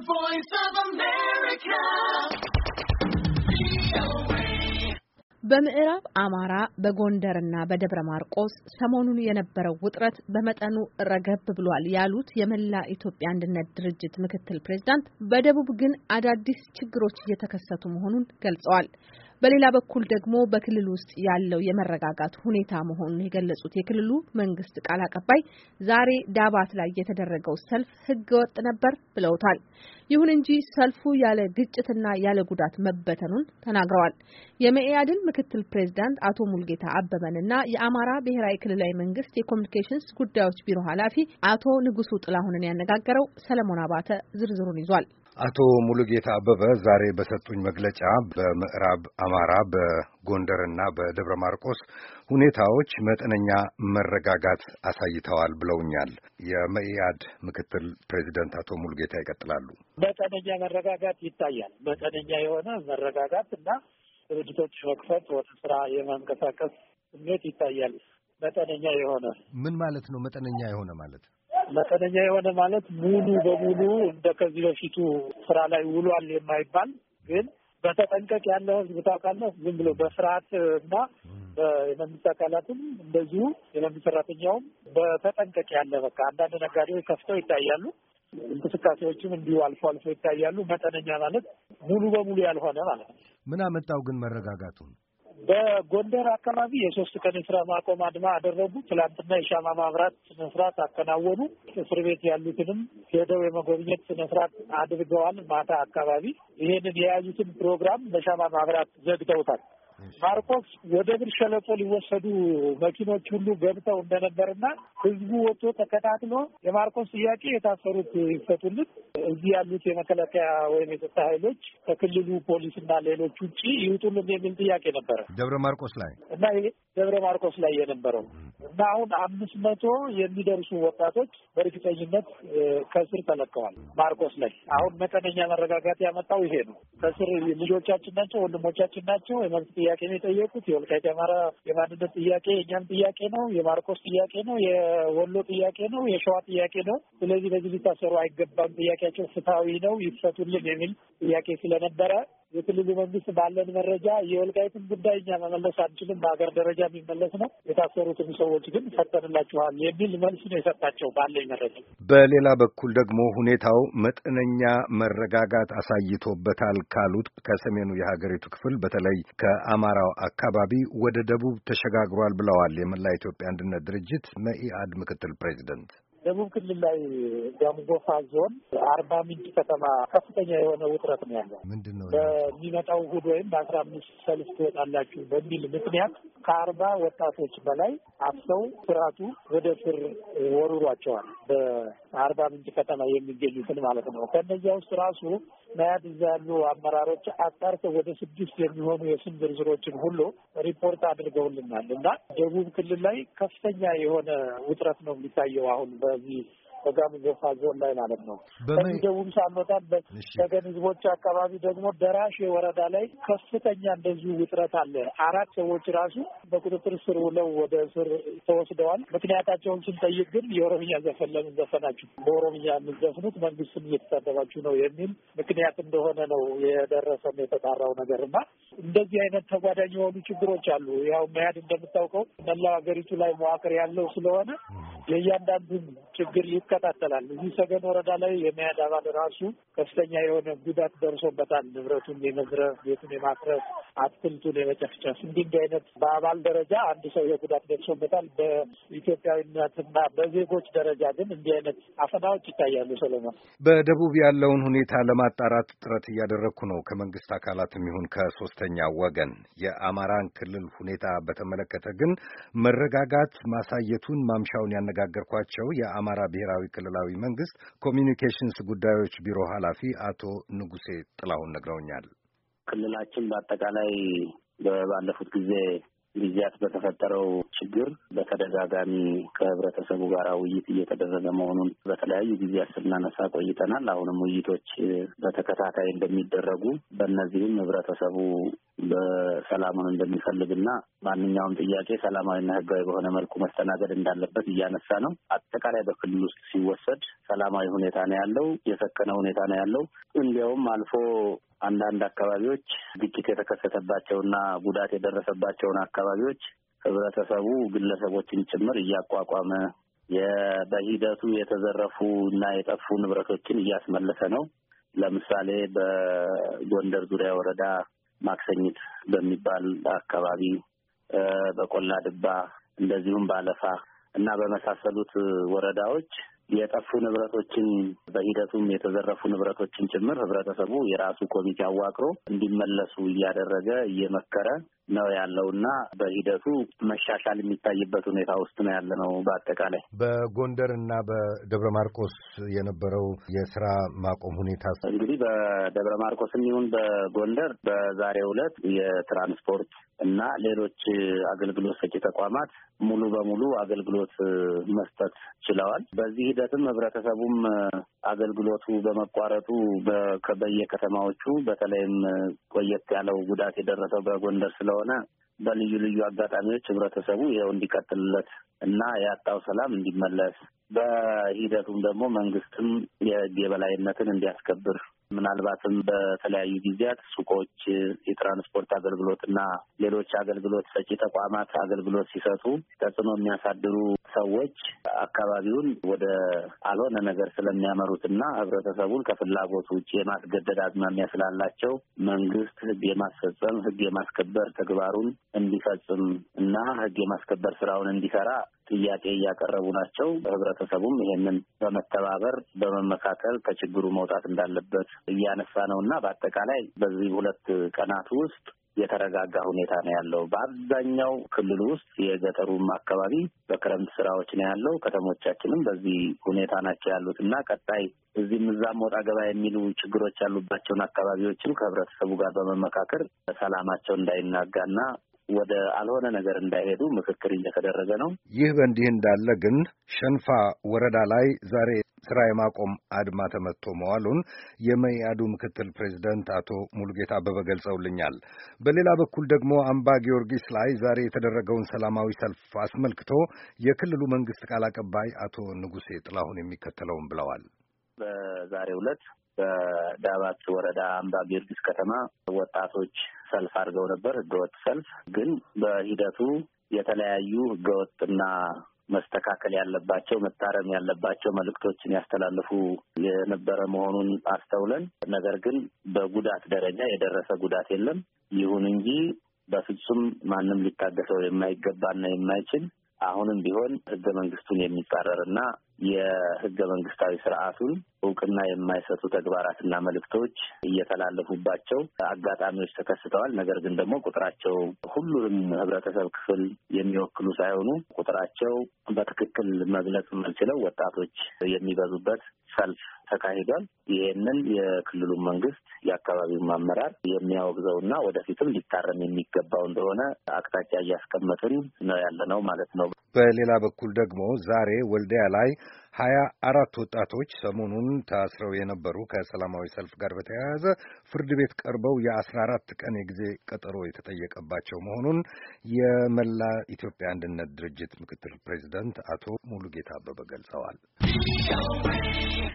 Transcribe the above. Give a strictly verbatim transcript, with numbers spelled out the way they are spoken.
voice of America. በምዕራብ አማራ በጎንደርና በደብረ ማርቆስ ሰሞኑን የነበረው ውጥረት በመጠኑ ረገብ ብሏል ያሉት የመላ ኢትዮጵያ አንድነት ድርጅት ምክትል ፕሬዝዳንት፣ በደቡብ ግን አዳዲስ ችግሮች እየተከሰቱ መሆኑን ገልጸዋል። በሌላ በኩል ደግሞ በክልሉ ውስጥ ያለው የመረጋጋት ሁኔታ መሆኑን የገለጹት የክልሉ መንግስት ቃል አቀባይ ዛሬ ዳባት ላይ የተደረገው ሰልፍ ህገወጥ ነበር ብለውታል። ይሁን እንጂ ሰልፉ ያለ ግጭትና ያለ ጉዳት መበተኑን ተናግረዋል። የመኢአድን ምክትል ፕሬዝዳንት አቶ ሙልጌታ አበበንና የአማራ ብሔራዊ ክልላዊ መንግስት የኮሚኒኬሽንስ ጉዳዮች ቢሮ ኃላፊ አቶ ንጉሱ ጥላሁንን ያነጋገረው ሰለሞን አባተ ዝርዝሩን ይዟል። አቶ ሙሉጌታ አበበ ዛሬ በሰጡኝ መግለጫ በምዕራብ አማራ በጎንደርና በደብረ ማርቆስ ሁኔታዎች መጠነኛ መረጋጋት አሳይተዋል ብለውኛል። የመኢአድ ምክትል ፕሬዚደንት አቶ ሙሉጌታ ይቀጥላሉ። መጠነኛ መረጋጋት ይታያል። መጠነኛ የሆነ መረጋጋት እና ድርጅቶች መክፈት ወደ ስራ የማንቀሳቀስ ስሜት ይታያል። መጠነኛ የሆነ ምን ማለት ነው? መጠነኛ የሆነ ማለት መጠነኛ የሆነ ማለት ሙሉ በሙሉ እንደ ከዚህ በፊቱ ስራ ላይ ውሏል የማይባል ግን በተጠንቀቅ ያለው ህዝብ ታውቃለህ፣ ዝም ብሎ በፍርሃት እና የመንግስት አካላትም እንደዚሁ የመንግስት ሰራተኛውም በተጠንቀቅ ያለ በቃ አንዳንድ ነጋዴዎች ከፍተው ይታያሉ። እንቅስቃሴዎችም እንዲሁ አልፎ አልፎ ይታያሉ። መጠነኛ ማለት ሙሉ በሙሉ ያልሆነ ማለት ነው። ምን አመጣው ግን መረጋጋቱን? በጎንደር አካባቢ የሶስት ቀን የስራ ማቆም አድማ አደረጉ። ትላንትና የሻማ ማብራት ስነ ስርዓት አከናወኑ። እስር ቤት ያሉትንም ሄደው የመጎብኘት ስነ ስርዓት አድርገዋል። ማታ አካባቢ ይሄንን የያዙትን ፕሮግራም በሻማ ማብራት ዘግተውታል። ማርቆስ ወደ ብር ሸለቆ ሊወሰዱ መኪኖች ሁሉ ገብተው እንደነበርና ህዝቡ ወጥቶ ተከታትሎ የማርቆስ ጥያቄ የታሰሩት ይፈቱልን፣ እዚህ ያሉት የመከላከያ ወይም የጸጥታ ኃይሎች ከክልሉ ፖሊስና ሌሎች ውጪ ይውጡልን የሚል ጥያቄ ነበረ ደብረ ማርቆስ ላይ እና ይሄ ደብረ ማርቆስ ላይ የነበረው እና አሁን አምስት መቶ የሚደርሱ ወጣቶች በእርግጠኝነት ከስር ተለቀዋል። ማርቆስ ላይ አሁን መጠነኛ መረጋጋት ያመጣው ይሄ ነው። ከስር ልጆቻችን ናቸው፣ ወንድሞቻችን ናቸው። የመብት ጥያቄ ነው የጠየቁት። የወልቃይት አማራ የማንነት ጥያቄ የእኛም ጥያቄ ነው፣ የማርቆስ ጥያቄ ነው፣ የወሎ ጥያቄ ነው፣ የሸዋ ጥያቄ ነው። ስለዚህ በዚህ ሊታሰሩ አይገባም፣ ጥያቄያቸው ፍትሐዊ ነው፣ ይፈቱልን የሚል ጥያቄ ስለነበረ የክልሉ መንግስት ባለን መረጃ የወልቃይትን ጉዳይ እኛ መመለስ አንችልም፣ በሀገር ደረጃ የሚመለስ ነው፣ የታሰሩትን ሰዎች ግን ፈተንላችኋል የሚል መልስ ነው የሰጣቸው ባለኝ መረጃ። በሌላ በኩል ደግሞ ሁኔታው መጠነኛ መረጋጋት አሳይቶበታል ካሉት ከሰሜኑ የሀገሪቱ ክፍል በተለይ ከአማራው አካባቢ ወደ ደቡብ ተሸጋግሯል ብለዋል የመላ ኢትዮጵያ አንድነት ድርጅት መኢአድ ምክትል ፕሬዚደንት። ደቡብ ክልል ላይ ጋምጎፋ ዞን አርባ ምንጭ ከተማ ከፍተኛ የሆነ ውጥረት ነው ያለው። ምንድን ነው በሚመጣው እሑድ ወይም በአስራ አምስት ሰልፍ ትወጣላችሁ በሚል ምክንያት ከአርባ ወጣቶች በላይ አፍሰው ስርዓቱ ወደ ስር ወሩሯቸዋል። በአርባ ምንጭ ከተማ የሚገኙትን ማለት ነው። ከእነዚያ ውስጥ ራሱ መያድ እዛ ያሉ አመራሮች አጣርተው ወደ ስድስት የሚሆኑ የስም ዝርዝሮችን ሁሉ ሪፖርት አድርገውልናል እና ደቡብ ክልል ላይ ከፍተኛ የሆነ ውጥረት ነው የሚታየው አሁን በዚህ በጋምጎፋ ዞን ላይ ማለት ነው። ከዚህ ደቡብ ሳንወጣ በሰገን ህዝቦች አካባቢ ደግሞ ደራሼ ወረዳ ላይ ከፍተኛ እንደዚሁ ውጥረት አለ። አራት ሰዎች ራሱ በቁጥጥር ስር ውለው ወደ እስር ተወስደዋል። ምክንያታቸውን ስንጠይቅ ግን የኦሮምኛ ዘፈን ለምን ዘፈናችሁ፣ በኦሮምኛ የምትዘፍኑት መንግስትን እየተሳደባችሁ ነው የሚል ምክንያት እንደሆነ ነው የደረሰን የተጣራው ነገር እና እንደዚህ አይነት ተጓዳኝ የሆኑ ችግሮች አሉ። ያው መያድ እንደምታውቀው መላው ሀገሪቱ ላይ መዋቅር ያለው ስለሆነ የእያንዳንዱን ችግር ይከታተላል። እዚህ ሰገን ወረዳ ላይ የመያድ አባል ራሱ ከፍተኛ የሆነ ጉዳት ደርሶበታል። ንብረቱን የመዝረፍ፣ ቤቱን የማፍረስ፣ አትክልቱን የመጨፍጨፍ እንዲህ እንዲህ አይነት በአባል ደረጃ አንድ ሰው የጉዳት ደርሶበታል። በኢትዮጵያዊነትና በዜጎች ደረጃ ግን እንዲህ አይነት አፈናዎች ይታያሉ። ሰለሞን፣ በደቡብ ያለውን ሁኔታ ለማጣራት ጥረት እያደረግኩ ነው ከመንግስት አካላትም ይሁን ከሶስተኛ ወገን። የአማራን ክልል ሁኔታ በተመለከተ ግን መረጋጋት ማሳየቱን ማምሻውን ያነጋገርኳቸው የአማራ ብሔራዊ ክልላዊ መንግስት ኮሚኒኬሽንስ ጉዳዮች ቢሮ ኃላፊ አቶ ንጉሴ ጥላሁን ነግረውኛል። ክልላችን በአጠቃላይ ባለፉት ጊዜ ጊዜያት በተፈጠረው ችግር በተደጋጋሚ ከህብረተሰቡ ጋር ውይይት እየተደረገ መሆኑን በተለያዩ ጊዜያት ስናነሳ ቆይተናል። አሁንም ውይይቶች በተከታታይ እንደሚደረጉ በእነዚህም ህብረተሰቡ በሰላሙን እንደሚፈልግና ማንኛውም ጥያቄ ሰላማዊና ህጋዊ በሆነ መልኩ መስተናገድ እንዳለበት እያነሳ ነው። አጠቃላይ በክልል ውስጥ ሲወሰድ ሰላማዊ ሁኔታ ነው ያለው፣ የሰከነ ሁኔታ ነው ያለው። እንዲያውም አልፎ አንዳንድ አካባቢዎች ግጭት የተከሰተባቸውና ጉዳት የደረሰባቸውን አካባቢዎች ህብረተሰቡ ግለሰቦችን ጭምር እያቋቋመ በሂደቱ የተዘረፉ እና የጠፉ ንብረቶችን እያስመለሰ ነው። ለምሳሌ በጎንደር ዙሪያ ወረዳ ማክሰኝት በሚባል አካባቢ፣ በቆላ ድባ እንደዚሁም ባለፋ እና በመሳሰሉት ወረዳዎች የጠፉ ንብረቶችን በሂደቱም የተዘረፉ ንብረቶችን ጭምር ህብረተሰቡ የራሱ ኮሚቴ አዋቅሮ እንዲመለሱ እያደረገ እየመከረ ነው ያለውና በሂደቱ መሻሻል የሚታይበት ሁኔታ ውስጥ ነው ያለነው። በአጠቃላይ በጎንደር እና በደብረ ማርቆስ የነበረው የስራ ማቆም ሁኔታ እንግዲህ በደብረ ማርቆስም ይሁን በጎንደር በዛሬው ዕለት የትራንስፖርት እና ሌሎች አገልግሎት ሰጪ ተቋማት ሙሉ በሙሉ አገልግሎት መስጠት ችለዋል። በዚህ ሂደትም ህብረተሰቡም አገልግሎቱ በመቋረጡ በየከተማዎቹ በተለይም ቆየት ያለው ጉዳት የደረሰው በጎንደር ስለሆነ በልዩ ልዩ አጋጣሚዎች ህብረተሰቡ ይኸው እንዲቀጥልለት እና ያጣው ሰላም እንዲመለስ በሂደቱም ደግሞ መንግስትም የህግ የበላይነትን እንዲያስከብር ምናልባትም በተለያዩ ጊዜያት ሱቆች የትራንስፖርት አገልግሎት እና ሌሎች አገልግሎት ሰጪ ተቋማት አገልግሎት ሲሰጡ ተጽዕኖ የሚያሳድሩ ሰዎች አካባቢውን ወደ አልሆነ ነገር ስለሚያመሩትና ህብረተሰቡን ከፍላጎቱ ውጭ የማስገደድ አዝማሚያ ስላላቸው መንግስት ህግ የማስፈጸም ህግ የማስከበር ተግባሩን እንዲፈጽም እና ህግ የማስከበር ስራውን እንዲሰራ ጥያቄ እያቀረቡ ናቸው። ህብረተሰቡም ይሄንን በመተባበር በመመካከል ከችግሩ መውጣት እንዳለበት እያነሳ ነውና በአጠቃላይ በዚህ ሁለት ቀናት ውስጥ የተረጋጋ ሁኔታ ነው ያለው። በአብዛኛው ክልል ውስጥ የገጠሩም አካባቢ በክረምት ስራዎች ነው ያለው። ከተሞቻችንም በዚህ ሁኔታ ናቸው ያሉት እና ቀጣይ እዚህም እዛም ወጣ ገባ የሚሉ ችግሮች ያሉባቸውን አካባቢዎችም ከህብረተሰቡ ጋር በመመካከር ሰላማቸው እንዳይናጋና ወደ አልሆነ ነገር እንዳይሄዱ ምክክር እየተደረገ ነው። ይህ በእንዲህ እንዳለ ግን ሸንፋ ወረዳ ላይ ዛሬ ስራ የማቆም አድማ ተመቶ መዋሉን የመኢአዱ ምክትል ፕሬዚደንት አቶ ሙሉጌታ አበበ ገልጸውልኛል። በሌላ በኩል ደግሞ አምባ ጊዮርጊስ ላይ ዛሬ የተደረገውን ሰላማዊ ሰልፍ አስመልክቶ የክልሉ መንግስት ቃል አቀባይ አቶ ንጉሴ ጥላሁን የሚከተለውን ብለዋል። በዛሬው ዕለት በዳባት ወረዳ አምባ ጊዮርጊስ ከተማ ወጣቶች ሰልፍ አድርገው ነበር። ህገወጥ ሰልፍ ግን በሂደቱ የተለያዩ ህገወጥና መስተካከል ያለባቸው መታረም ያለባቸው መልእክቶችን ያስተላልፉ የነበረ መሆኑን አስተውለን፣ ነገር ግን በጉዳት ደረጃ የደረሰ ጉዳት የለም። ይሁን እንጂ በፍጹም ማንም ሊታገሰው የማይገባና የማይችል አሁንም ቢሆን ህገ መንግስቱን የሚጻረርና የህገ መንግስታዊ ስርዓቱን እውቅና የማይሰጡ ተግባራትና መልእክቶች እየተላለፉባቸው አጋጣሚዎች ተከስተዋል። ነገር ግን ደግሞ ቁጥራቸው ሁሉንም ህብረተሰብ ክፍል የሚወክሉ ሳይሆኑ ቁጥራቸው በትክክል መግለጽ የማንችለው ወጣቶች የሚበዙበት ሰልፍ ተካሂዷል። ይሄንን የክልሉ መንግስት የአካባቢው አመራር የሚያወግዘውና ወደፊትም ሊታረም የሚገባው እንደሆነ አቅጣጫ እያስቀመጥን ነው ያለነው ማለት ነው። በሌላ በኩል ደግሞ ዛሬ ወልዲያ ላይ ሀያ አራት ወጣቶች ሰሞኑን ታስረው የነበሩ ከሰላማዊ ሰልፍ ጋር በተያያዘ ፍርድ ቤት ቀርበው የአስራ አራት ቀን የጊዜ ቀጠሮ የተጠየቀባቸው መሆኑን የመላ ኢትዮጵያ አንድነት ድርጅት ምክትል ፕሬዚደንት አቶ ሙሉጌታ አበበ ገልጸዋል።